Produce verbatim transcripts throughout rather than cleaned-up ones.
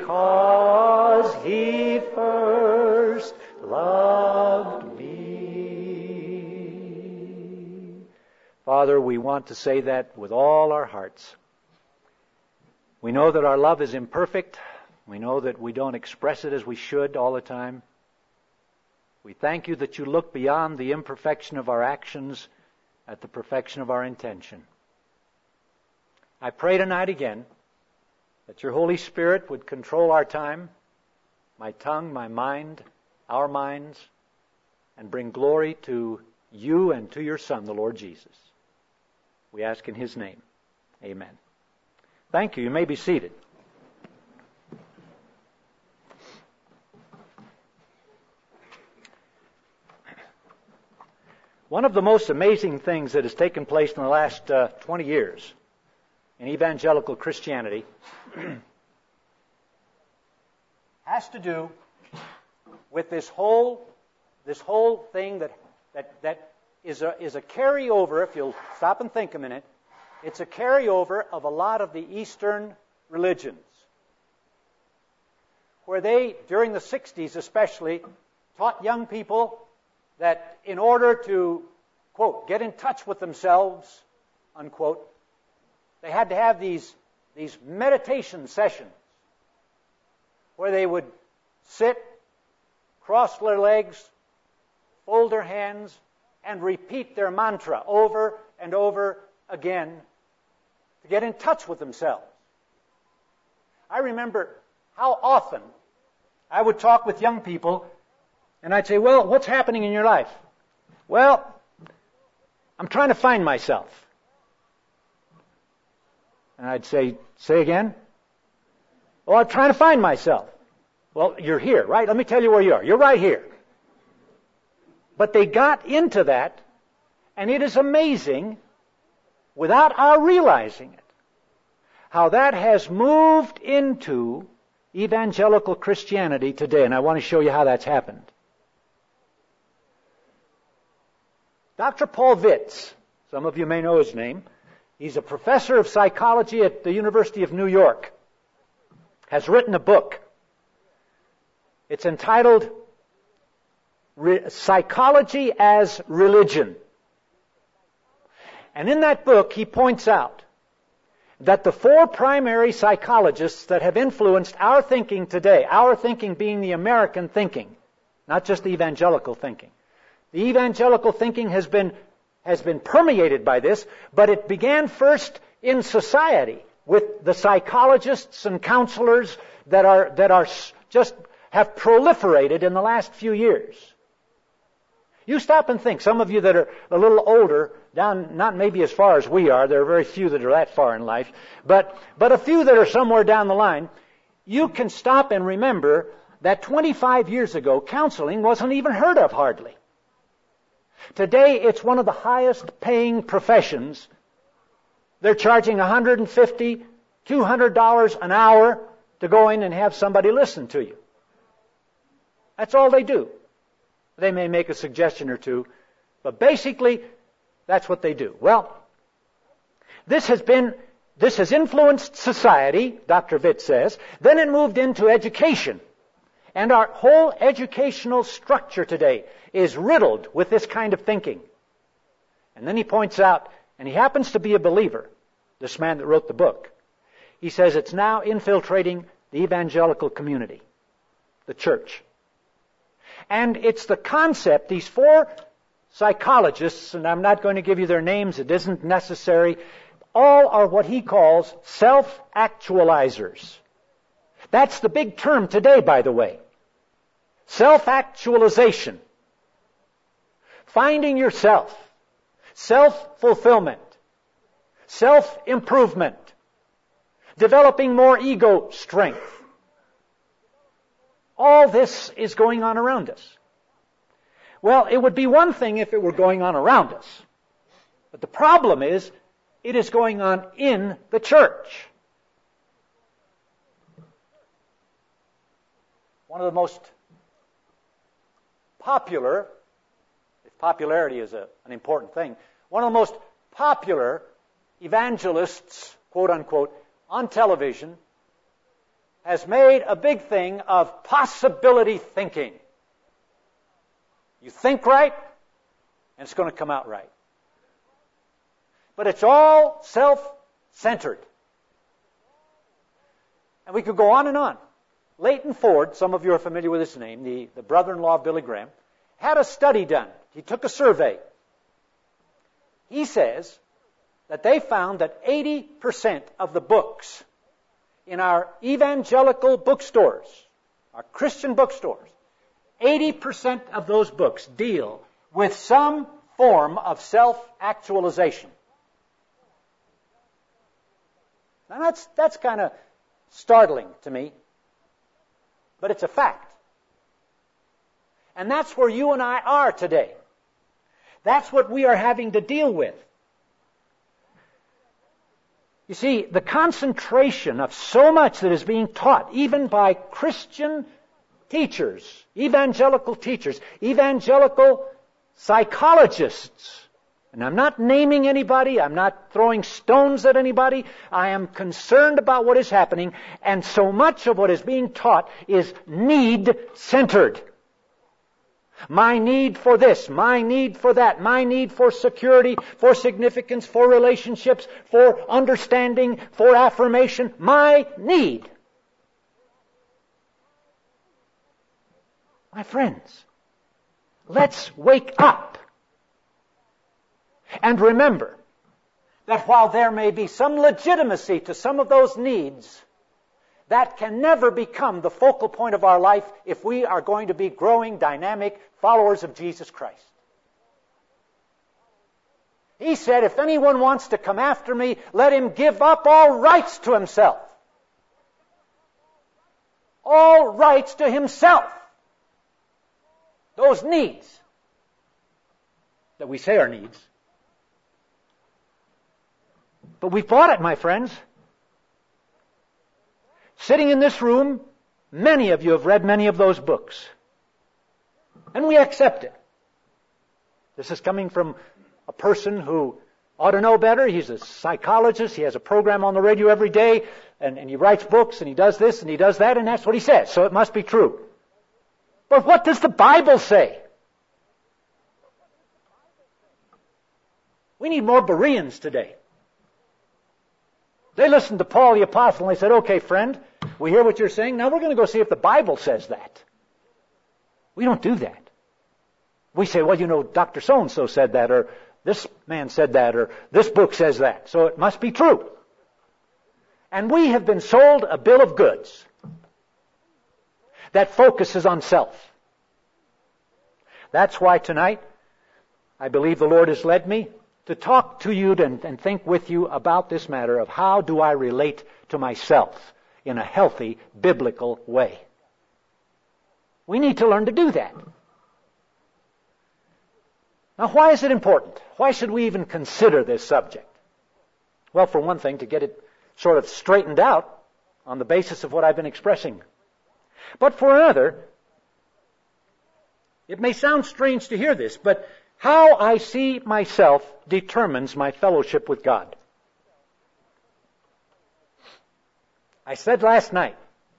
because He first loved me. Father, we want to say that with all our hearts. We know that our love is imperfect. We know that we don't express it as we should all the time. We thank you that you look beyond the imperfection of our actions at the perfection of our intention. I pray tonight again that your Holy Spirit would control our time, my tongue, my mind, our minds, and bring glory to you and to your Son, the Lord Jesus. We ask in His name. Amen. Thank you. You may be seated. One of the most amazing things that has taken place in the last uh, twenty years in evangelical Christianity has to do with this whole this whole thing that that that is a is a carryover. If you'll stop and think a minute, it's a carryover of a lot of the Eastern religions, where they, during the sixties especially, taught young people that in order to, quote, get in touch with themselves, unquote, they had to have these, these meditation sessions where they would sit, cross their legs, fold their hands, and repeat their mantra over and over again to get in touch with themselves. I remember how often I would talk with young people and I'd say, well, what's happening in your life? Well, I'm trying to find myself. And I'd say, say again? Well, I'm trying to find myself. Well, you're here, right? Let me tell you where you are. You're right here. But they got into that, and it is amazing, without our realizing it, how that has moved into evangelical Christianity today. And I want to show you how that's happened. Doctor Paul Vitz, some of you may know his name, he's a professor of psychology at the University of New York, has written a book. It's entitled Re- Psychology as Religion. And in that book, he points out that the four primary psychologists that have influenced our thinking today, our thinking being the American thinking, not just the evangelical thinking. The evangelical thinking has been, has been permeated by this, but it began first in society with the psychologists and counselors that are, that are just have proliferated in the last few years. You stop and think, some of you that are a little older, down not maybe as far as we are, there are very few that are that far in life, but, but a few that are somewhere down the line, you can stop and remember that twenty-five years ago, counseling wasn't even heard of hardly. Today, it's one of the highest paying professions. They're charging one hundred fifty dollars, two hundred dollars an hour to go in and have somebody listen to you. That's all they do. They may make a suggestion or two, but basically, that's what they do. Well, this has been, this has influenced society, Doctor Vitz says. Then it moved into education. And our whole educational structure today is riddled with this kind of thinking. And then he points out, and he happens to be a believer, this man that wrote the book. He says it's now infiltrating the evangelical community, the church. And it's the concept, these four psychologists, and I'm not going to give you their names, it isn't necessary, all are what he calls self-actualizers. That's the big term today, by the way. Self-actualization. Finding yourself. Self-fulfillment. Self-improvement. Developing more ego strength. All this is going on around us. Well, it would be one thing if it were going on around us. But the problem is, it is going on in the church. One of the most popular, if popularity is a, an important thing, one of the most popular evangelists, quote unquote, on television has made a big thing of possibility thinking. You think right, and it's going to come out right. But it's all self-centered. And we could go on and on. Leighton Ford, some of you are familiar with his name, the, the brother-in-law of Billy Graham, had a study done. He took a survey. He says that they found that eighty percent of the books in our evangelical bookstores, our Christian bookstores, eighty percent of those books deal with some form of self-actualization. Now that's, that's kind of startling to me, but it's a fact. And that's where you and I are today. That's what we are having to deal with. You see, the concentration of so much that is being taught, even by Christian teachers, evangelical teachers, evangelical psychologists. And I'm not naming anybody, I'm not throwing stones at anybody, I am concerned about what is happening, and so much of what is being taught is need-centered. My need for this, my need for that, my need for security, for significance, for relationships, for understanding, for affirmation, my need. My friends, let's wake up. And remember that while there may be some legitimacy to some of those needs, that can never become the focal point of our life if we are going to be growing, dynamic followers of Jesus Christ. He said, if anyone wants to come after me, let him give up all rights to himself. All rights to himself. Those needs that we say are needs. But we've bought it, my friends. Sitting in this room, many of you have read many of those books. And we accept it. This is coming from a person who ought to know better. He's a psychologist. He has a program on the radio every day. And, and he writes books, and he does this, and he does that, and that's what he says. So it must be true. But what does the Bible say? We need more Bereans today. They listened to Paul the Apostle and they said, okay, friend, we hear what you're saying. Now we're going to go see if the Bible says that. We don't do that. We say, well, you know, Doctor So-and-so said that, or this man said that, or this book says that. So it must be true. And we have been sold a bill of goods that focuses on self. That's why tonight, I believe the Lord has led me to talk to you and, and think with you about this matter of how do I relate to myself in a healthy, biblical way. We need to learn to do that. Now, why is it important? Why should we even consider this subject? Well, for one thing, to get it sort of straightened out on the basis of what I've been expressing. But for another, it may sound strange to hear this, but how I see myself determines my fellowship with God. I said last night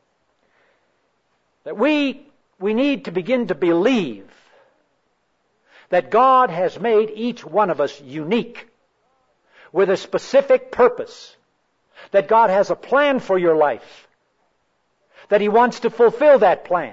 that we, we need to begin to believe that God has made each one of us unique with a specific purpose, that God has a plan for your life, that He wants to fulfill that plan.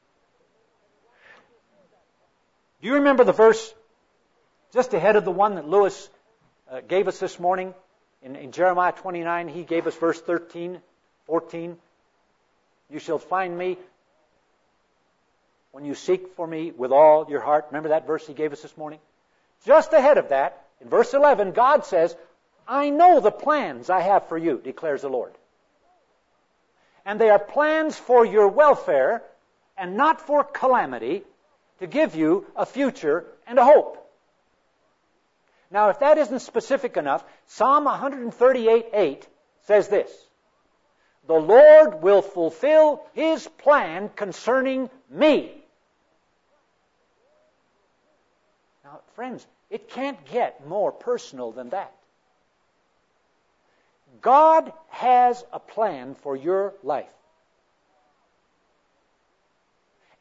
Do you remember the verse just ahead of the one that Lewis uh, gave us this morning in, in Jeremiah twenty-nine? He gave us verse thirteen, fourteen. You shall find me when you seek for me with all your heart. Remember that verse he gave us this morning? Just ahead of that, in verse eleven, God says, I know the plans I have for you, declares the Lord. And they are plans for your welfare and not for calamity, to give you a future and a hope. Now, if that isn't specific enough, Psalm one thirty-eight eight says this: the Lord will fulfill His plan concerning me. Now, friends, it can't get more personal than that. God has a plan for your life.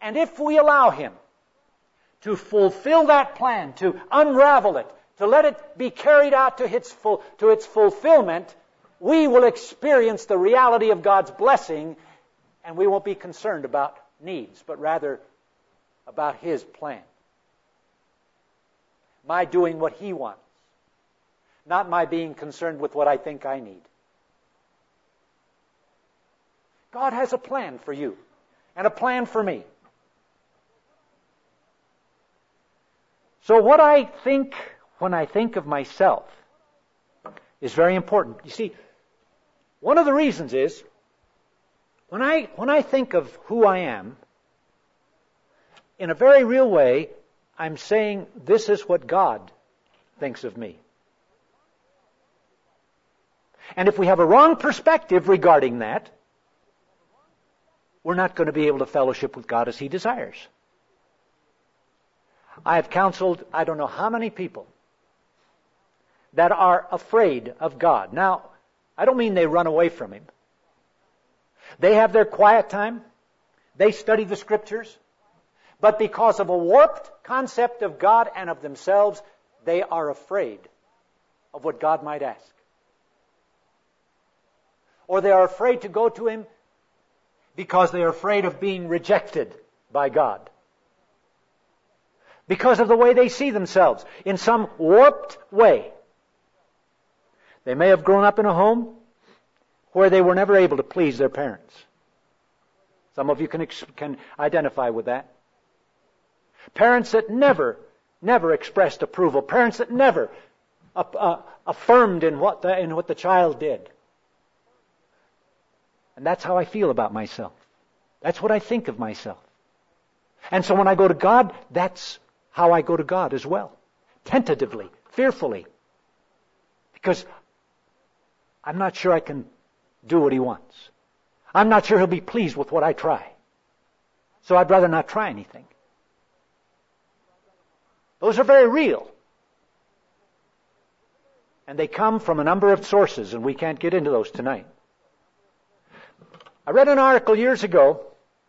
And if we allow Him to fulfill that plan, to unravel it, to let it be carried out to its, full, to its fulfillment, we will experience the reality of God's blessing, and we won't be concerned about needs, but rather about His plan. My doing what He wants, not my being concerned with what I think I need. God has a plan for you, and a plan for me. So what I think when I think of myself is very important. You see, one of the reasons is, when I, when I think of who I am, in a very real way, I'm saying this is what God thinks of me. And if we have a wrong perspective regarding that, we're not going to be able to fellowship with God as He desires. I have counseled I don't know how many people that are afraid of God. Now, I don't mean they run away from Him. They have their quiet time. They study the Scriptures. But because of a warped concept of God and of themselves, they are afraid of what God might ask. Or they are afraid to go to Him because they are afraid of being rejected by God. Because of the way they see themselves, in some warped way. They may have grown up in a home where they were never able to please their parents. Some of you can, can identify with that. Parents that never, never expressed approval. Parents that never uh, uh, affirmed in what, the, in what the child did. And that's how I feel about myself. That's what I think of myself. And so when I go to God, that's how I go to God as well. Tentatively, fearfully. Because I'm not sure I can do what He wants. I'm not sure He'll be pleased with what I try. So I'd rather not try anything. Those are very real. And they come from a number of sources, and we can't get into those tonight. I read an article years ago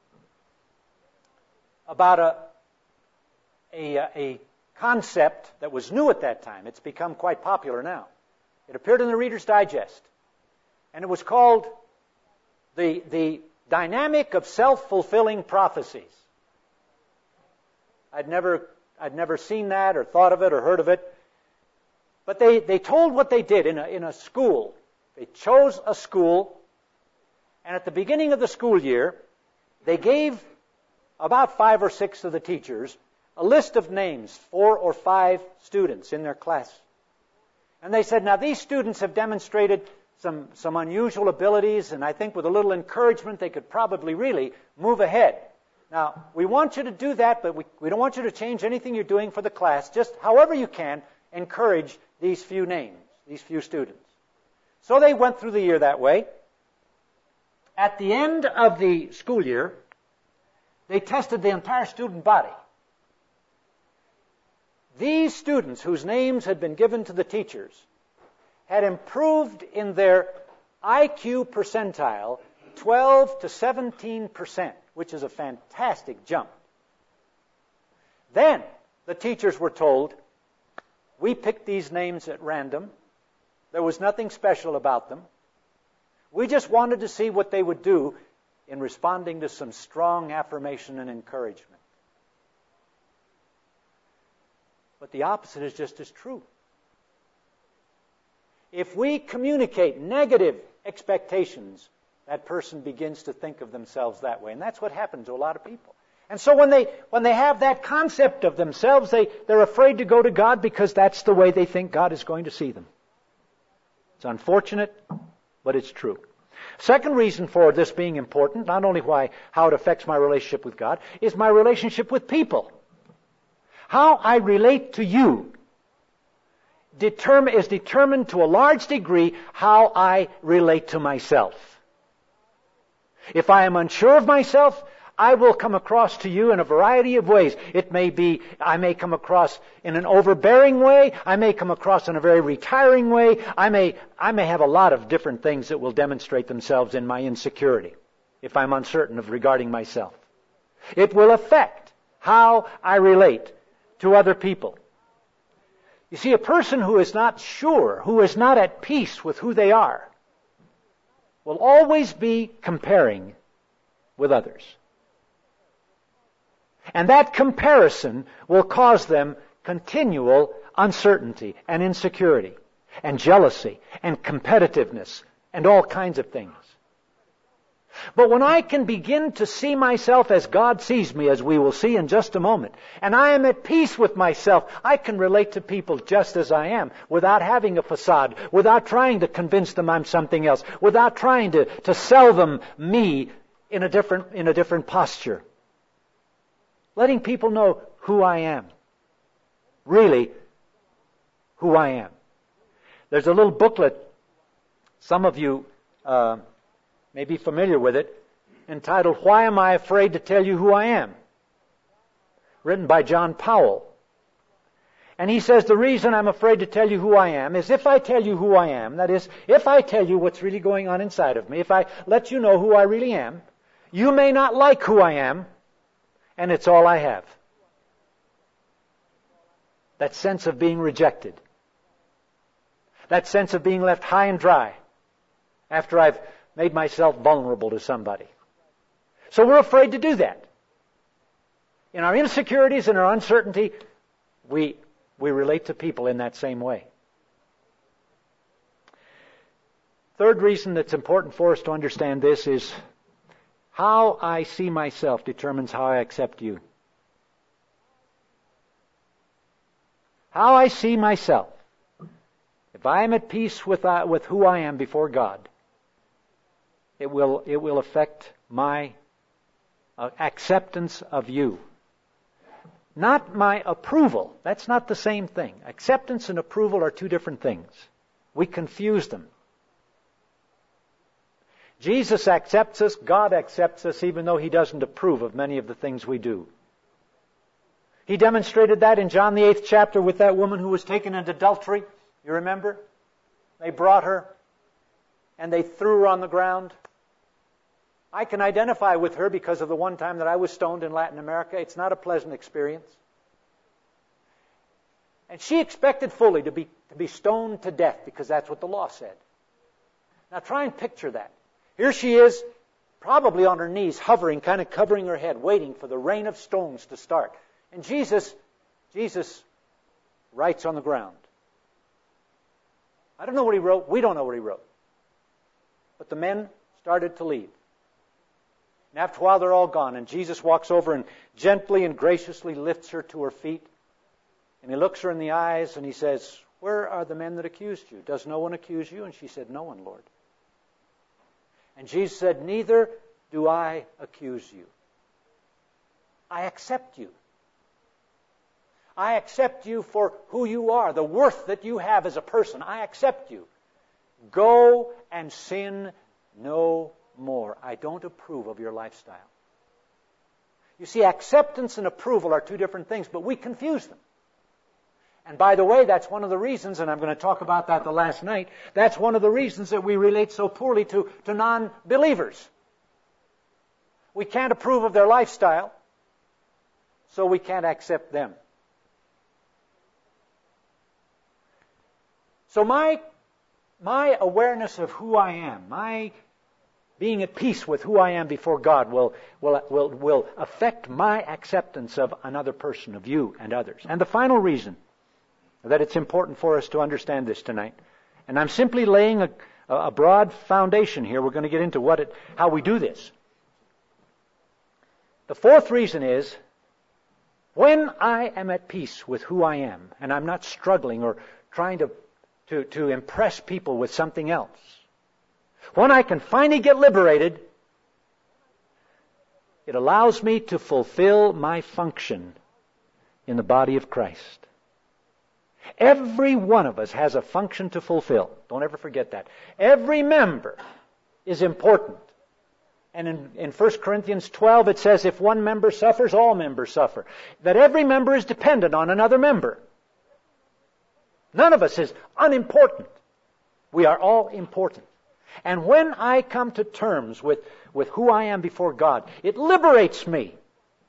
about a, a, a concept that was new at that time. It's become quite popular now. It appeared in the Reader's Digest. And it was called the, the Dynamic of Self-Fulfilling Prophecies. I'd never, I'd never seen that or thought of it or heard of it. But they, they told what they did in a, in a school. They chose a school, and at the beginning of the school year, they gave about five or six of the teachers a list of names, four or five students in their class. And they said, now these students have demonstrated some, some unusual abilities, and I think with a little encouragement they could probably really move ahead. Now, we want you to do that, but we, we don't want you to change anything you're doing for the class. Just however you can, encourage these few names, these few students. So they went through the year that way. At the end of the school year, they tested the entire student body. These students, whose names had been given to the teachers, had improved in their I Q percentile twelve to seventeen percent, which is a fantastic jump. Then the teachers were told, we picked these names at random. There was nothing special about them. We just wanted to see what they would do in responding to some strong affirmation and encouragement. But the opposite is just as true. If we communicate negative expectations, that person begins to think of themselves that way. And that's what happens to a lot of people. And so when they when they have that concept of themselves, they, they're afraid to go to God because that's the way they think God is going to see them. It's unfortunate, but it's true. Second reason for this being important, not only why how it affects my relationship with God, is my relationship with people. How I relate to you determine, is determined to a large degree how I relate to myself. If I am unsure of myself, I will come across to you in a variety of ways. It may be, I may come across in an overbearing way. I may come across in a very retiring way. I may, I may have a lot of different things that will demonstrate themselves in my insecurity if I'm uncertain of regarding myself. It will affect how I relate to other people. You see, a person who is not sure, who is not at peace with who they are, will always be comparing with others. And that comparison will cause them continual uncertainty and insecurity and jealousy and competitiveness and all kinds of things. But when I can begin to see myself as God sees me, as we will see in just a moment, and I am at peace with myself, I can relate to people just as I am, without having a facade, without trying to convince them I'm something else, without trying to, to sell them me in a different, in a different posture. Letting people know who I am. Really, who I am. There's a little booklet, some of you uh, may be familiar with it, entitled, Why Am I Afraid to Tell You Who I Am? Written by John Powell. And he says, the reason I'm afraid to tell you who I am is if I tell you who I am, that is, if I tell you what's really going on inside of me, if I let you know who I really am, you may not like who I am, and it's all I have. That sense of being rejected. That sense of being left high and dry after I've made myself vulnerable to somebody. So we're afraid to do that. In our insecurities and our uncertainty, we, we relate to people in that same way. Third reason that's important for us to understand this is how I see myself determines how I accept you. How I see myself. If I am at peace with, uh, with who I am before God, it will, it will affect my uh, acceptance of you. Not my approval. That's not the same thing. Acceptance and approval are two different things. We confuse them. Jesus accepts us, God accepts us, even though He doesn't approve of many of the things we do. He demonstrated that in John the eighth chapter with that woman who was taken into adultery. You remember? They brought her and they threw her on the ground. I can identify with her because of the one time that I was stoned in Latin America. It's not a pleasant experience. And she expected fully to be, to be stoned to death because that's what the law said. Now try and picture that. Here she is, probably on her knees, hovering, kind of covering her head, waiting for the rain of stones to start. And Jesus, Jesus writes on the ground. I don't know what he wrote. We don't know what he wrote. But the men started to leave. And after a while, they're all gone. And Jesus walks over and gently and graciously lifts her to her feet. And he looks her in the eyes and he says, where are the men that accused you? Does no one accuse you? And she said, no one, Lord. And Jesus said, neither do I accuse you. I accept you. I accept you for who you are, the worth that you have as a person. I accept you. Go and sin no more. I don't approve of your lifestyle. You see, acceptance and approval are two different things, but we confuse them. And by the way, that's one of the reasons, and I'm going to talk about that the last night, that's one of the reasons that we relate so poorly to, to non-believers. We can't approve of their lifestyle, so we can't accept them. So my, my awareness of who I am, my being at peace with who I am before God will, will, will, will affect my acceptance of another person, of you and others. And the final reason that it's important for us to understand this tonight, and I'm simply laying a, a broad foundation here. We're going to get into what it, how we do this. The fourth reason is, when I am at peace with who I am, and I'm not struggling or trying to To, to impress people with something else. When I can finally get liberated, it allows me to fulfill my function in the body of Christ. Every one of us has a function to fulfill. Don't ever forget that. Every member is important. And in, in First Corinthians twelve it says, if one member suffers, all members suffer. That every member is dependent on another member. None of us is unimportant. We are all important. And when I come to terms with, with who I am before God, it liberates me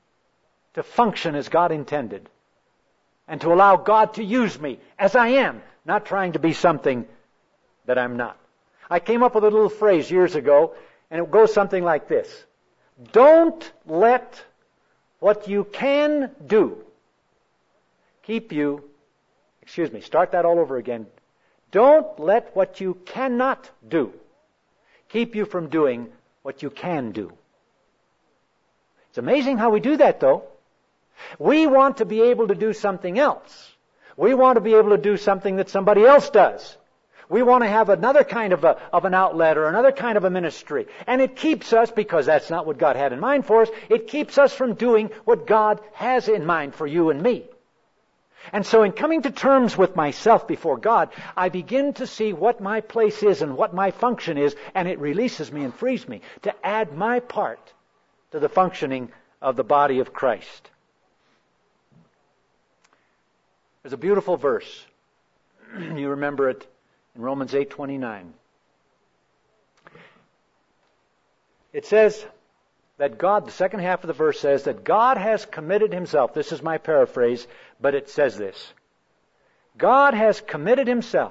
to function as God intended and to allow God to use me as I am, not trying to be something that I'm not. I came up with a little phrase years ago, and it goes something like this. Don't let what you can do keep you, excuse me, start that all over again. Don't let what you cannot do keep you from doing what you can do. It's amazing how we do that, though. We want to be able to do something else. We want to be able to do something that somebody else does. We want to have another kind of, a, of an outlet or another kind of a ministry. And it keeps us, because that's not what God had in mind for us, it keeps us from doing what God has in mind for you and me. And so in coming to terms with myself before God, I begin to see what my place is and what my function is, and it releases me and frees me to add my part to the functioning of the body of Christ. There's a beautiful verse. You remember it in Romans eight twenty-nine. It says that God, the second half of the verse says that God has committed Himself. This is my paraphrase, but it says this. God has committed Himself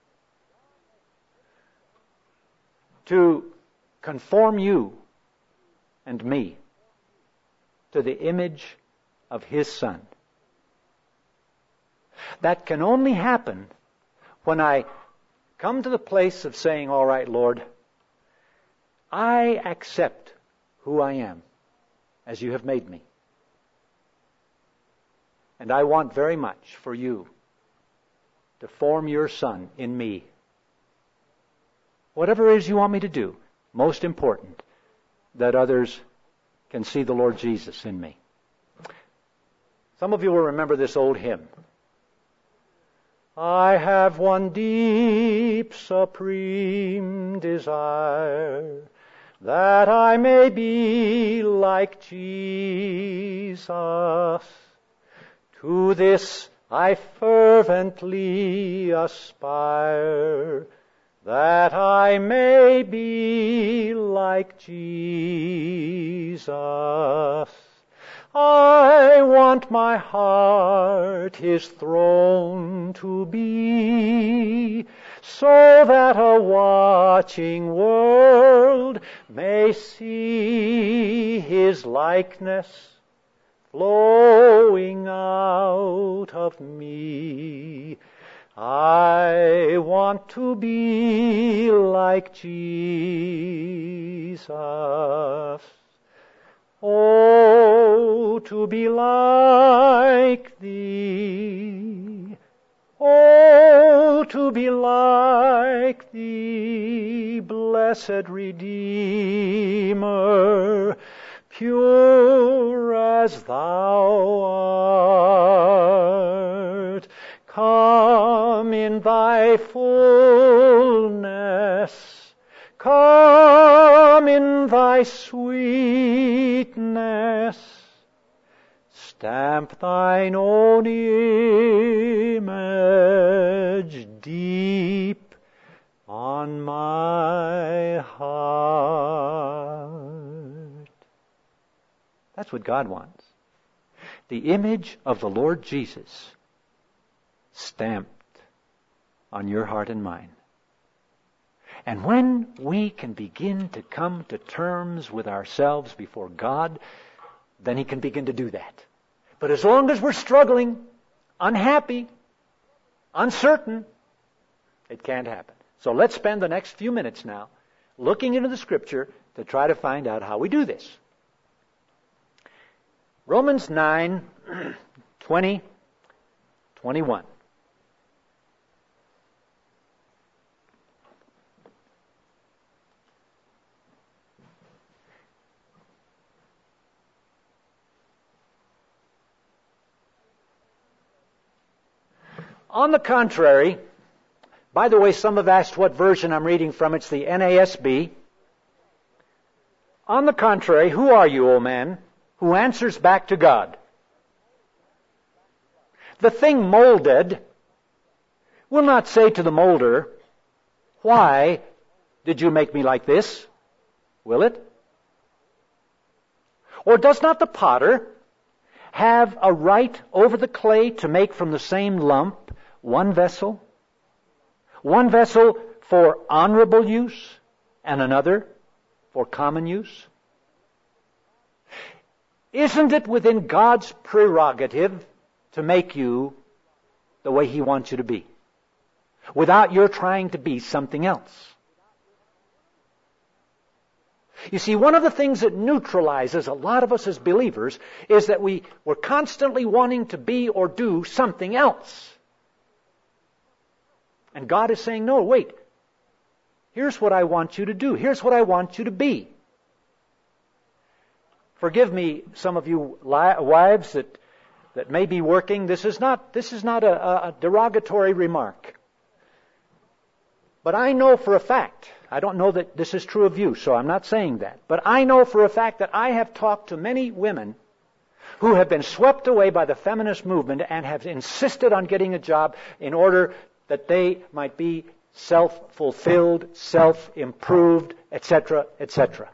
to conform you and me to the image of His Son. That can only happen when I come to the place of saying, all right, Lord, I accept who I am as you have made me. And I want very much for you to form your Son in me. Whatever it is you want me to do, most important, that others can see the Lord Jesus in me. Some of you will remember this old hymn. I have one deep, supreme desire, that I may be like Jesus. To this I fervently aspire, that I may be like Jesus. I want my heart His throne to be, so that a watching world may see His likeness flowing out of me. I want to be like Jesus. Oh, to be like Thee. Oh, to be like Thee, blessed Redeemer, pure as Thou art. Come in Thy fullness, come in Thy sweetness, stamp Thine own image deep on my heart. That's what God wants. The image of the Lord Jesus stamped on your heart and mine. And when we can begin to come to terms with ourselves before God, then He can begin to do that. But as long as we're struggling, unhappy, uncertain, it can't happen. So let's spend the next few minutes now looking into the Scripture to try to find out how we do this. Romans nine, twenty, twenty-one. On the contrary, by the way, some have asked what version I'm reading from. It's the N A S B. On the contrary, who are you, O man, who answers back to God? The thing molded will not say to the molder, why did you make me like this? Will it? Or does not the potter, have a right over the clay to make from the same lump one vessel? One vessel for honorable use and another for common use? Isn't it within God's prerogative to make you the way He wants you to be, without your trying to be something else? You see, one of the things that neutralizes a lot of us as believers is that we, we're constantly wanting to be or do something else. And God is saying, no, wait. Here's what I want you to do. Here's what I want you to be. Forgive me, some of you li- wives that, that may be working. This is not, this is not a, a derogatory remark. But I know for a fact, I don't know that this is true of you, so I'm not saying that. But I know for a fact that I have talked to many women who have been swept away by the feminist movement and have insisted on getting a job in order that they might be self-fulfilled, self-improved, et cetera, et cetera.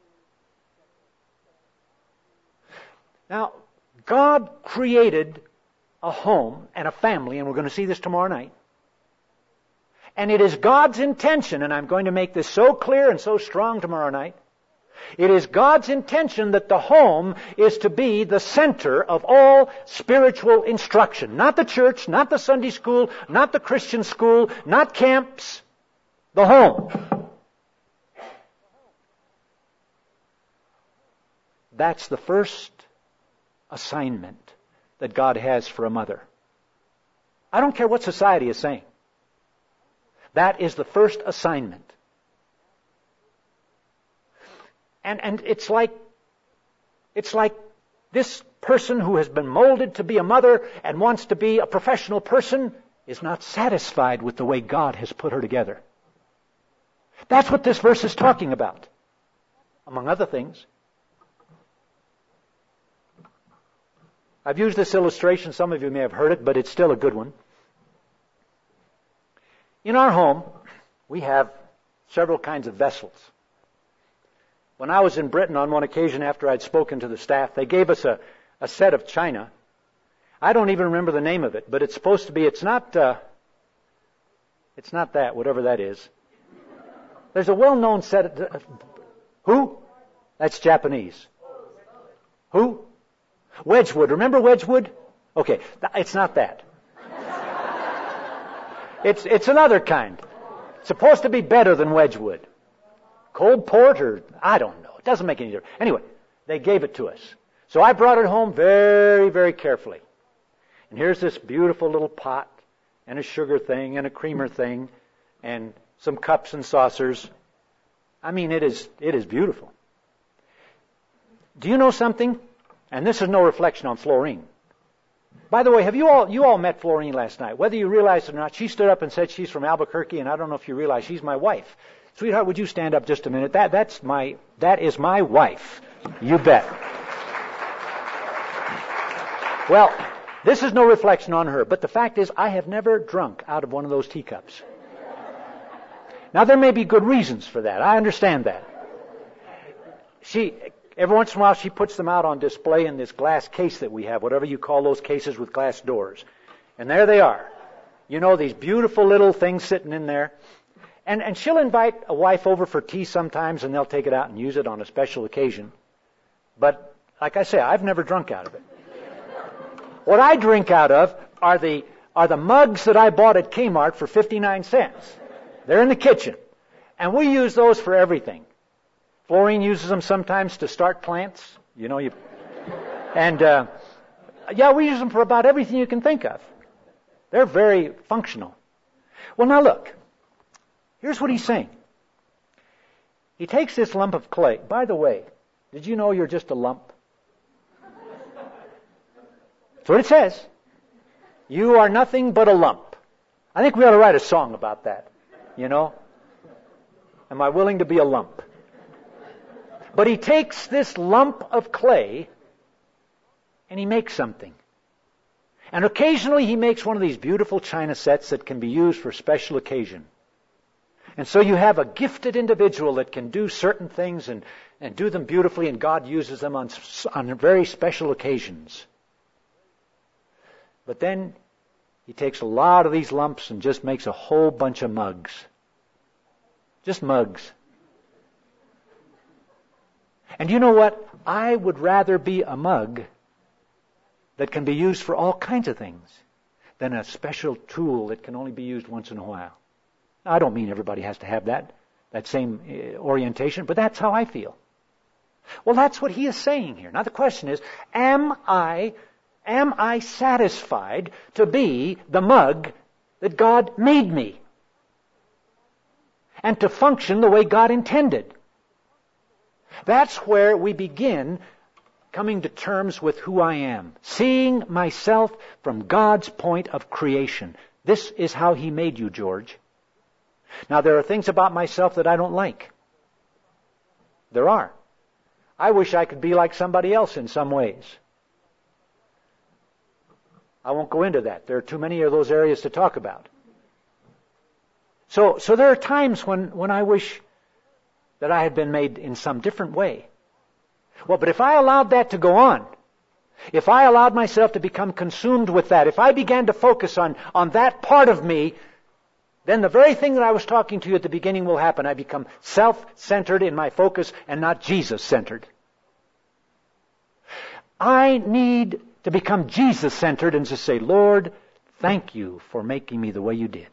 Now, God created a home and a family, and we're going to see this tomorrow night. And it is God's intention, and I'm going to make this so clear and so strong tomorrow night, it is God's intention that the home is to be the center of all spiritual instruction. Not the church, not the Sunday school, not the Christian school, not camps, the home. That's the first assignment that God has for a mother. I don't care what society is saying. That is the first assignment. And and it's like it's like this person who has been molded to be a mother and wants to be a professional person is not satisfied with the way God has put her together. That's what this verse is talking about, among other things. I've used this illustration. Some of you may have heard it, but it's still a good one. In our home, we have several kinds of vessels. When I was in Britain on one occasion after I'd spoken to the staff, they gave us a, a set of china. I don't even remember the name of it, but it's supposed to be, it's not, uh, it's not that, whatever that is. There's a well-known set of, uh, who? That's Japanese. Who? Wedgwood. Remember Wedgwood? Okay, it's not that. It's it's another kind. It's supposed to be better than Wedgwood. Cold port or, I don't know. It doesn't make any difference. Anyway, they gave it to us. So I brought it home very, very carefully. And here's this beautiful little pot and a sugar thing and a creamer thing and some cups and saucers. I mean, it is it is beautiful. Do you know something? And this is no reflection on Florine. By the way, have you all you all met Florine last night? Whether you realize it or not, she stood up and said she's from Albuquerque, and I don't know if you realize she's my wife. Sweetheart, would you stand up just a minute? That that's my that is my wife. You bet. Well, this is no reflection on her, but the fact is I have never drunk out of one of those teacups. Now there may be good reasons for that. I understand that. She Every once in a while, she puts them out on display in this glass case that we have, whatever you call those cases with glass doors. And there they are. You know, these beautiful little things sitting in there. And, and she'll invite a wife over for tea sometimes, and they'll take it out and use it on a special occasion. But, like I say, I've never drunk out of it. What I drink out of are the, are the mugs that I bought at Kmart for fifty-nine cents. They're in the kitchen. And we use those for everything. Florine uses them sometimes to start plants. You know, you, and, uh, yeah, we use them for about everything you can think of. They're very functional. Well, now look. Here's what he's saying. He takes this lump of clay. By the way, did you know you're just a lump? That's what it says. You are nothing but a lump. I think we ought to write a song about that. You know? Am I willing to be a lump? But he takes this lump of clay and he makes something. And occasionally he makes one of these beautiful china sets that can be used for special occasion. And so you have a gifted individual that can do certain things and, and do them beautifully, and God uses them on, on very special occasions. But then he takes a lot of these lumps and just makes a whole bunch of mugs. Just mugs. And you know what? I would rather be a mug that can be used for all kinds of things than a special tool that can only be used once in a while. Now, I don't mean everybody has to have that, that same orientation, but that's how I feel. Well, that's what he is saying here. Now the question is, am I, am I satisfied to be the mug that God made me? And to function the way God intended? That's where we begin coming to terms with who I am. Seeing myself from God's point of creation. This is how He made you, George. Now, there are things about myself that I don't like. There are. I wish I could be like somebody else in some ways. I won't go into that. There are too many of those areas to talk about. So, so there are times when, when I wish that I had been made in some different way. Well, but if I allowed that to go on, if I allowed myself to become consumed with that, if I began to focus on, on that part of me, then the very thing that I was talking to you at the beginning will happen. I become self-centered in my focus and not Jesus-centered. I need to become Jesus-centered and to say, Lord, thank you for making me the way you did.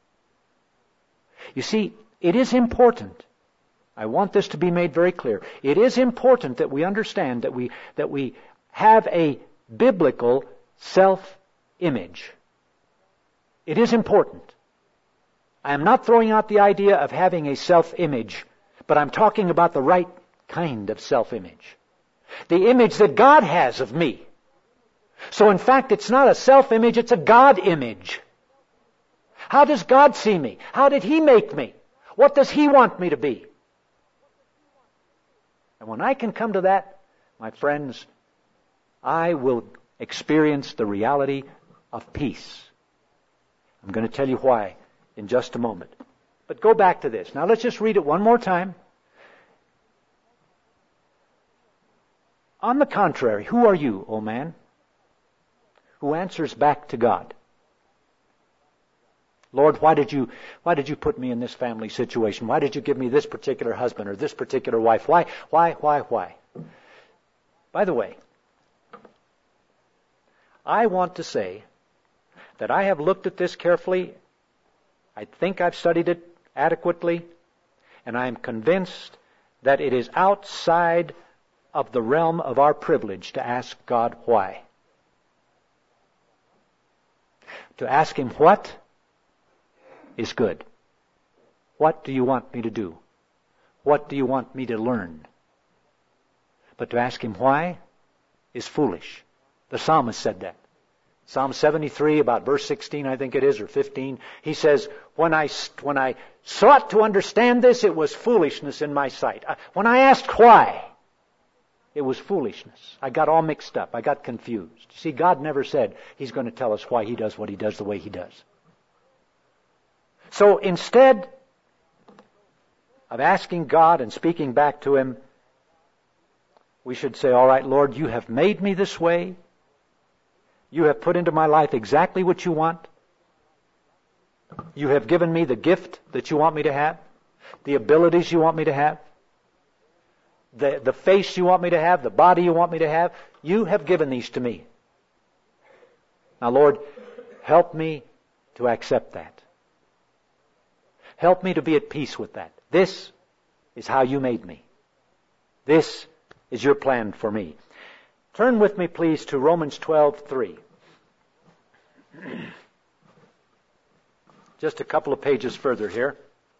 You see, it is important. I want this to be made very clear. It is important that we understand that we, that we have a biblical self-image. It is important. I am not throwing out the idea of having a self-image, but I'm talking about the right kind of self-image. The image that God has of me. So in fact, it's not a self-image, it's a God image. How does God see me? How did He make me? What does He want me to be? And when I can come to that, my friends, I will experience the reality of peace. I'm going to tell you why in just a moment. But go back to this. Now let's just read it one more time. On the contrary, who are you, O man, who answers back to God? Lord, why did you, why did you put me in this family situation? Why did you give me this particular husband or this particular wife? Why, why, why, why? By the way, I want to say that I have looked at this carefully. I think I've studied it adequately, and I am convinced that it is outside of the realm of our privilege to ask God why. To ask Him what is good. What do you want me to do? What do you want me to learn? But to ask Him why is foolish. The psalmist said that. Psalm seventy-three, about verse sixteen, I think it is, or fifteen, he says, when I, when I sought to understand this, it was foolishness in my sight. When I asked why, it was foolishness. I got all mixed up. I got confused. You see, God never said He's going to tell us why He does what He does the way He does. So instead of asking God and speaking back to Him, we should say, all right, Lord, you have made me this way. You have put into my life exactly what you want. You have given me the gift that you want me to have, the abilities you want me to have, the, the face you want me to have, the body you want me to have. You have given these to me. Now, Lord, help me to accept that. Help me to be at peace with that. This is how you made me. This is your plan for me. Turn with me, please, to Romans twelve three. Just a couple of pages further here.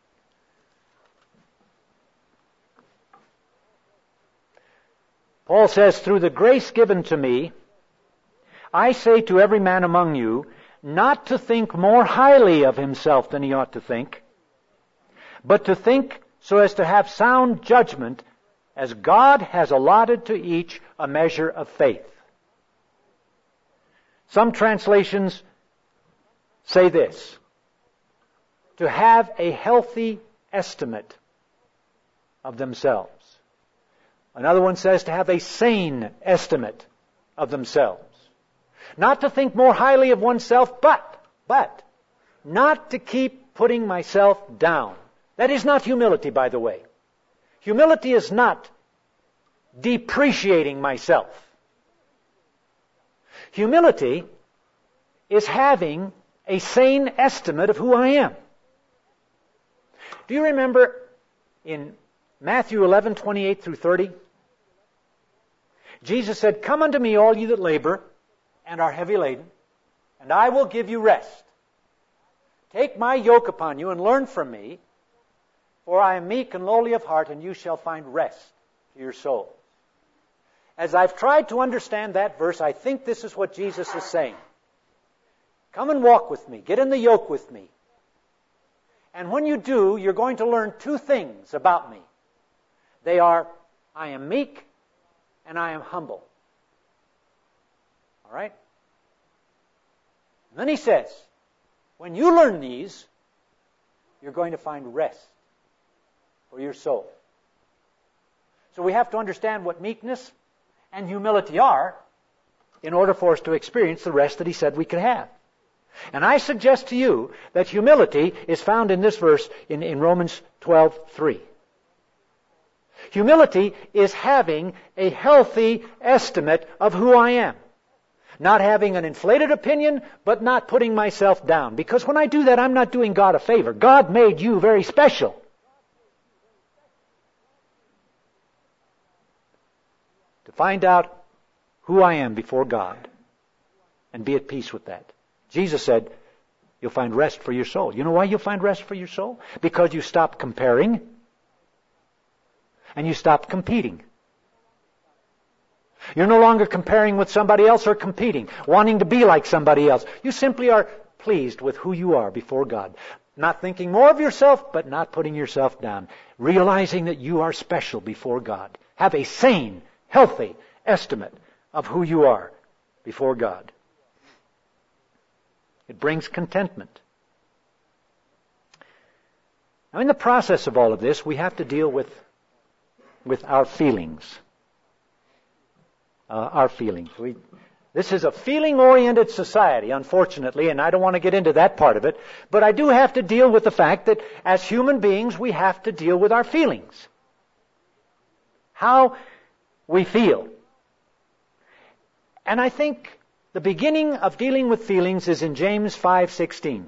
Paul says, through the grace given to me, I say to every man among you, not to think more highly of himself than he ought to think, but to think so as to have sound judgment, as God has allotted to each a measure of faith. Some translations say this, to have a healthy estimate of themselves. Another one says to have a sane estimate of themselves. Not to think more highly of oneself, but, but, not to keep putting myself down. That is not humility, by the way. Humility is not depreciating myself. Humility is having a sane estimate of who I am. Do you remember in Matthew eleven, twenty-eight through thirty? Jesus said, "Come unto me, all ye that labor and are heavy laden, and I will give you rest. Take my yoke upon you and learn from me, for I am meek and lowly of heart, and you shall find rest to your souls." As I've tried to understand that verse, I think this is what Jesus is saying. Come and walk with me. Get in the yoke with me. And when you do, you're going to learn two things about me. They are, I am meek and I am humble. All right? And then he says, when you learn these, you're going to find rest for your soul. So we have to understand what meekness and humility are in order for us to experience the rest that he said we could have. And I suggest to you that humility is found in this verse in, in Romans twelve three. Humility is having a healthy estimate of who I am. Not having an inflated opinion, but not putting myself down. Because when I do that, I'm not doing God a favor. God made you very special. To find out who I am before God and be at peace with that. Jesus said, you'll find rest for your soul. You know why you'll find rest for your soul? Because you stop comparing and you stop competing. You're no longer comparing with somebody else or competing, wanting to be like somebody else. You simply are pleased with who you are before God. Not thinking more of yourself, but not putting yourself down. Realizing that you are special before God. Have a sane, healthy estimate of who you are before God. It brings contentment. Now, in the process of all of this, we have to deal with, with our feelings. Uh, our feelings. We, this is a feeling-oriented society, unfortunately, and I don't want to get into that part of it, but I do have to deal with the fact that as human beings, we have to deal with our feelings. How we feel. And I think the beginning of dealing with feelings is in James five sixteen.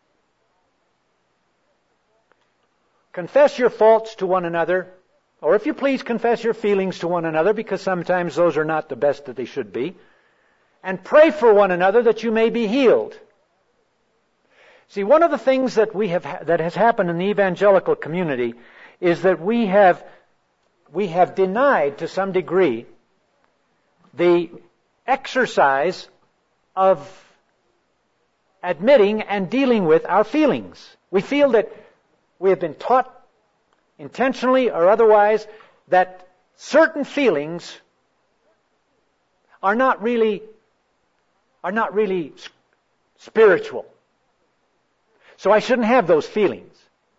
Confess your faults to one another, or if you please, confess your feelings to one another, because sometimes those are not the best that they should be, and pray for one another that you may be healed. See, one of the things that we have that has happened in the evangelical community is that we have we have denied to some degree the exercise of admitting and dealing with our feelings. We feel that we have been taught, intentionally or otherwise, that certain feelings are not really are not really spiritual. So I shouldn't have those feelings.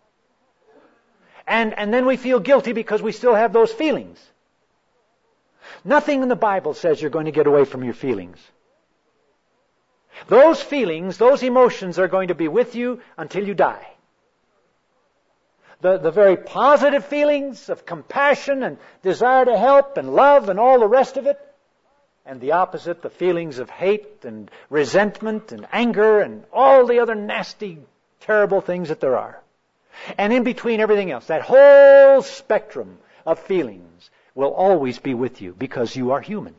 And and then we feel guilty because we still have those feelings. Nothing in the Bible says you're going to get away from your feelings. Those feelings, those emotions are going to be with you until you die. The, the very positive feelings of compassion and desire to help and love and all the rest of it, and the opposite, the feelings of hate and resentment and anger and all the other nasty, terrible things that there are. And in between everything else, that whole spectrum of feelings will always be with you because you are human.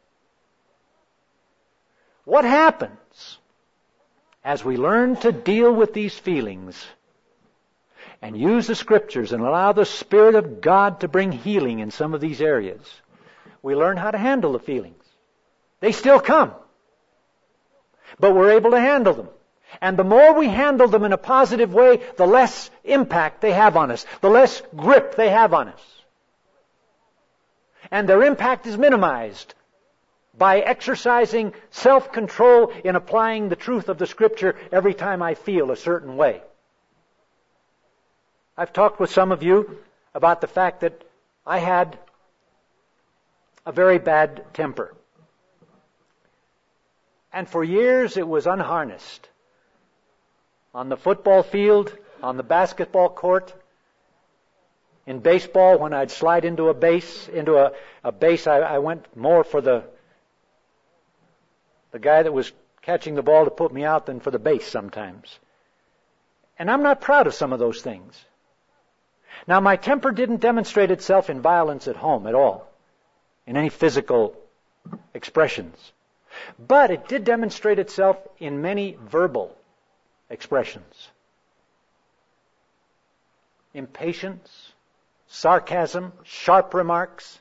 What happens as we learn to deal with these feelings and use the Scriptures and allow the Spirit of God to bring healing in some of these areas? We learn how to handle the feelings. They still come, but we're able to handle them. And the more we handle them in a positive way, the less impact they have on us, the less grip they have on us. And their impact is minimized by exercising self-control in applying the truth of the Scripture every time I feel a certain way. I've talked with some of you about the fact that I had a very bad temper. And for years it was unharnessed. On the football field, on the basketball court, in baseball, when I'd slide into a base, into a, a base, I, I went more for the the guy that was catching the ball to put me out than for the base sometimes. And I'm not proud of some of those things. Now, my temper didn't demonstrate itself in violence at home at all, in any physical expressions. But it did demonstrate itself in many verbal expressions. Impatience, sarcasm, sharp remarks.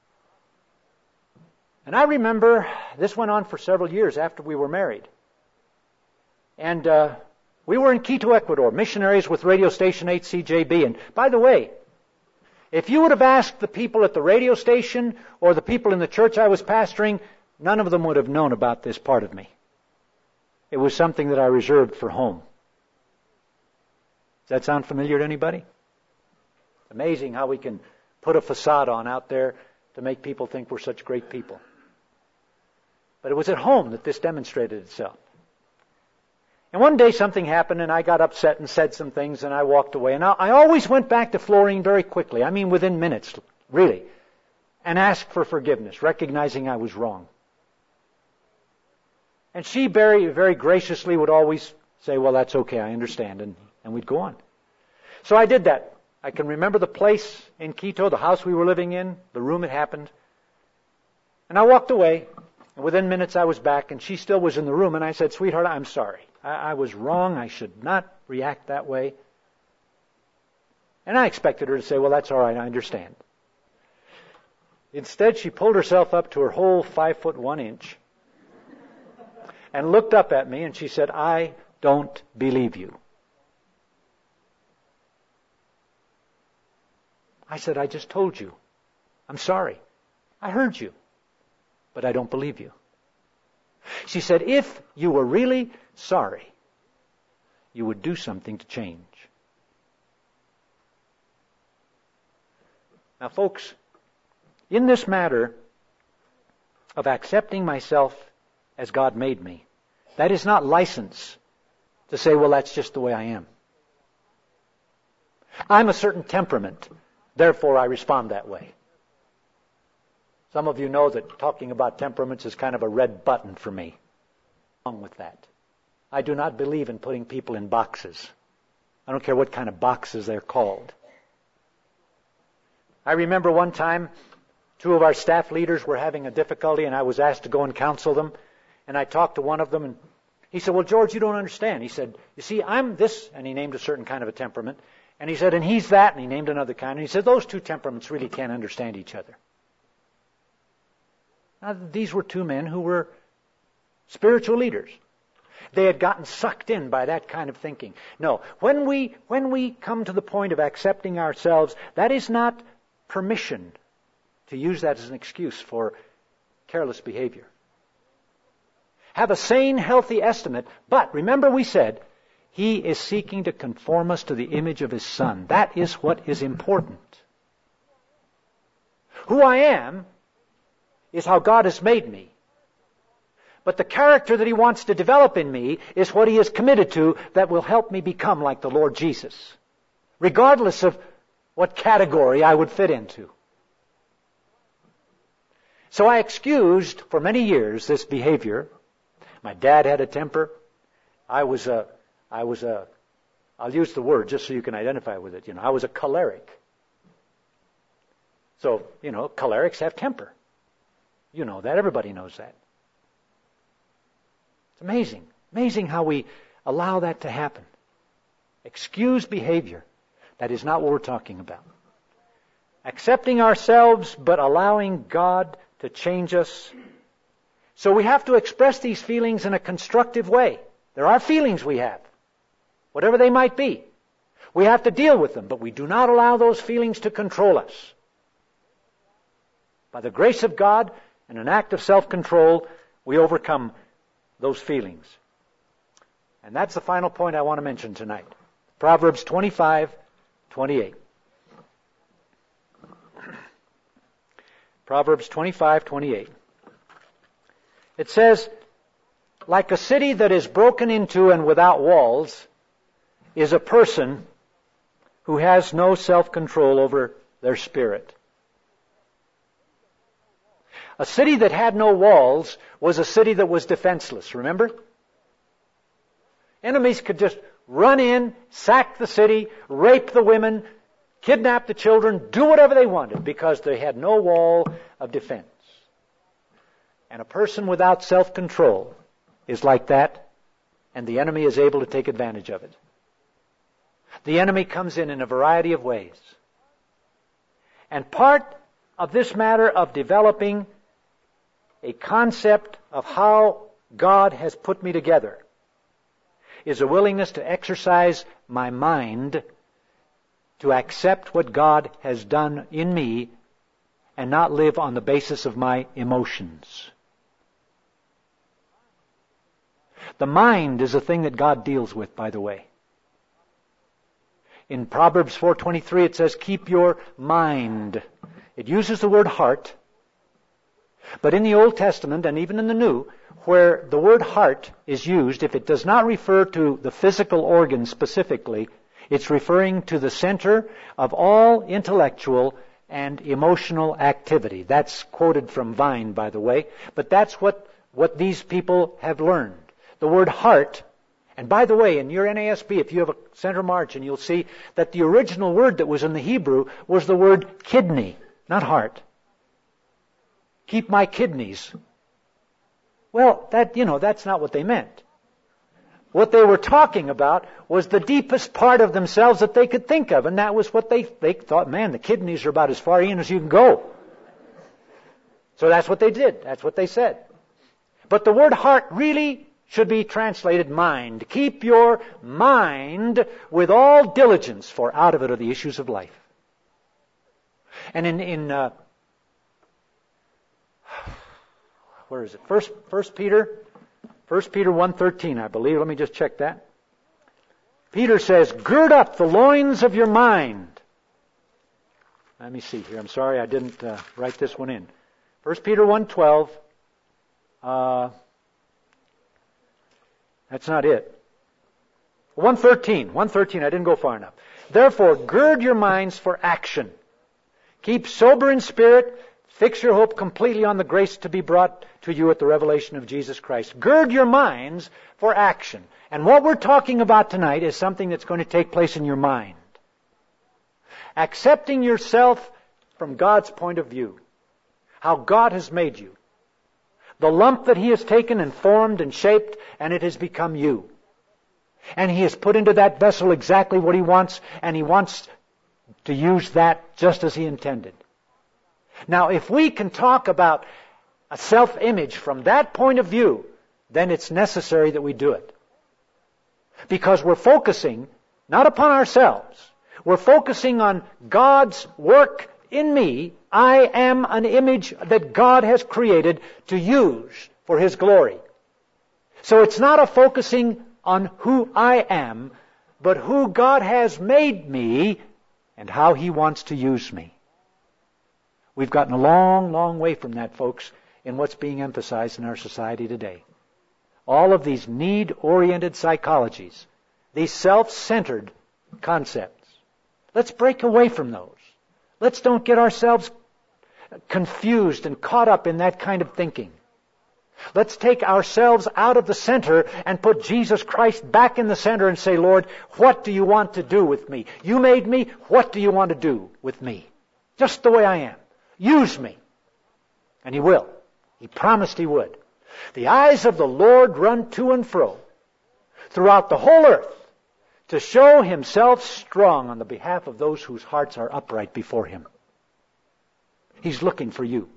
And I remember this went on for several years after we were married. And uh, we were in Quito, Ecuador, missionaries with radio station H C J B. And by the way, if you would have asked the people at the radio station or the people in the church I was pastoring, none of them would have known about this part of me. It was something that I reserved for home. Does that sound familiar to anybody? It's amazing how we can put a facade on out there to make people think we're such great people. But it was at home that this demonstrated itself. And one day something happened and I got upset and said some things and I walked away. And I, I always went back to Florine very quickly, I mean within minutes, really, and asked for forgiveness, recognizing I was wrong. And she very, very graciously would always say, well, that's okay, I understand, and, and we'd go on. So I did that. I can remember the place in Quito, the house we were living in, the room it happened. And I walked away, and within minutes I was back, and she still was in the room, and I said, sweetheart, I'm sorry. I, I was wrong. I should not react that way. And I expected her to say, well, that's all right, I understand. Instead, she pulled herself up to her whole five foot one inch and looked up at me, and she said, I don't believe you. I said, I just told you. I'm sorry. I heard you, but I don't believe you. She said, if you were really sorry, you would do something to change. Now, folks, in this matter of accepting myself as God made me, that is not license to say, well, that's just the way I am. I'm a certain temperament, therefore I respond that way. Some of you know that talking about temperaments is kind of a red button for me. What's wrong with that? I do not believe in putting people in boxes. I don't care what kind of boxes they're called. I remember one time, two of our staff leaders were having a difficulty, and I was asked to go and counsel them. And I talked to one of them, and he said, well, George, you don't understand. He said, you see, I'm this, and he named a certain kind of a temperament. And he said, and he's that, and he named another kind. And he said, those two temperaments really can't understand each other. Now, these were two men who were spiritual leaders. They had gotten sucked in by that kind of thinking. No, when we, when we come to the point of accepting ourselves, that is not permission to use that as an excuse for careless behavior. Have a sane, healthy estimate, but remember we said, He is seeking to conform us to the image of His Son. That is what is important. Who I am is how God has made me. But the character that He wants to develop in me is what He is committed to that will help me become like the Lord Jesus, regardless of what category I would fit into. So I excused for many years this behavior. My dad had a temper. I was a, I was a, I'll use the word just so you can identify with it. You know, I was a choleric. So, you know, cholerics have temper. You know that. Everybody knows that. It's amazing. Amazing how we allow that to happen. Excuse behavior. That is not what we're talking about. Accepting ourselves, but allowing God to change us. So we have to express these feelings in a constructive way. There are feelings we have, whatever they might be. We have to deal with them, but we do not allow those feelings to control us. By the grace of God and an act of self-control, we overcome those feelings. And that's the final point I want to mention tonight. Proverbs twenty-five twenty-eight. Proverbs twenty-five twenty-eight. It says, like a city that is broken into and without walls is a person who has no self-control over their spirit. A city that had no walls was a city that was defenseless, remember? Enemies could just run in, sack the city, rape the women, kidnap the children, do whatever they wanted because they had no wall of defense. And a person without self-control is like that, and the enemy is able to take advantage of it. The enemy comes in in a variety of ways. And part of this matter of developing a concept of how God has put me together is a willingness to exercise my mind to accept what God has done in me and not live on the basis of my emotions. The mind is a thing that God deals with, by the way. In Proverbs four twenty-three it says, keep your mind. It uses the word heart. But in the Old Testament and even in the New, where the word heart is used, if it does not refer to the physical organ specifically, it's referring to the center of all intellectual and emotional activity. That's quoted from Vine, by the way. But that's what, what these people have learned. The word heart, and by the way, in your N A S B, if you have a center margin, you'll see that the original word that was in the Hebrew was the word kidney, not heart. Keep my kidneys. Well, that, you know, that's not what they meant. What they were talking about was the deepest part of themselves that they could think of, and that was what they, they thought, man, the kidneys are about as far in as you can go. So that's what they did. That's what they said. But the word heart really should be translated mind. Keep your mind with all diligence, for out of it are the issues of life. And in, in uh, where is it? First, First Peter, First Peter one thirteen, I believe. Let me just check that. Peter says, gird up the loins of your mind. Let me see here. I'm sorry I didn't uh, write this one in. First Peter one twelve. Uh, that's not it. one thirteen. one thirteen. I didn't go far enough. Therefore, gird your minds for action. Keep sober in spirit. Fix your hope completely on the grace to be brought to you at the revelation of Jesus Christ. Gird your minds for action. And what we're talking about tonight is something that's going to take place in your mind. Accepting yourself from God's point of view. How God has made you. The lump that He has taken and formed and shaped, and it has become you. And He has put into that vessel exactly what He wants, and He wants to use that just as He intended. Now, if we can talk about a self-image from that point of view, then it's necessary that we do it. Because we're focusing not upon ourselves. We're focusing on God's work in me. I am an image that God has created to use for His glory. So it's not a focusing on who I am, but who God has made me and how He wants to use me. We've gotten a long, long way from that, folks, in what's being emphasized in our society today. All of these need-oriented psychologies, these self-centered concepts. Let's break away from those. Let's don't get ourselves confused and caught up in that kind of thinking. Let's take ourselves out of the center and put Jesus Christ back in the center and say, Lord, what do you want to do with me? You made me. What do you want to do with me? Just the way I am. Use me. And He will. He promised He would. The eyes of the Lord run to and fro throughout the whole earth to show Himself strong on the behalf of those whose hearts are upright before Him. He's looking for you.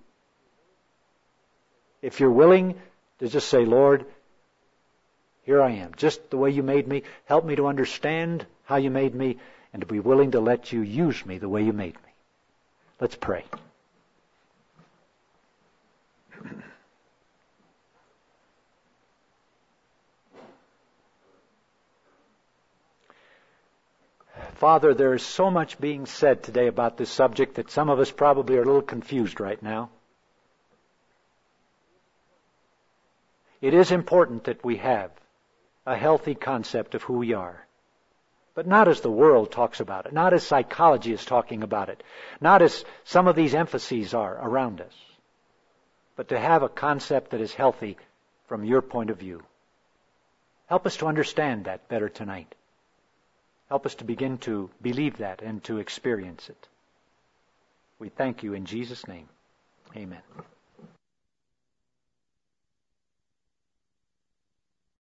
If you're willing to just say, Lord, here I am, just the way you made me. Help me to understand how you made me and to be willing to let you use me the way you made me. Let's pray. Father, there is so much being said today about this subject that some of us probably are a little confused right now. It is important that we have a healthy concept of who we are. But not as the world talks about it, not as psychology is talking about it, not as some of these emphases are around us, but to have a concept that is healthy from your point of view. Help us to understand that better tonight. Help us to begin to believe that and to experience it. We thank you in Jesus' name. Amen.